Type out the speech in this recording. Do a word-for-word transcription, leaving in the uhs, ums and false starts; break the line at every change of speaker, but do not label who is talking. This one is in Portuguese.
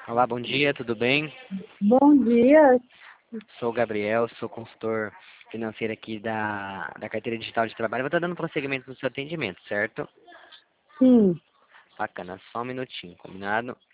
Olá, bom dia, tudo bem?
Bom dia.
Sou o Gabriel, sou consultor financeiro aqui da, da carteira digital de trabalho. Vou estar dando prosseguimento no seu atendimento, certo?
Sim,
Bacana, só um minutinho, combinado?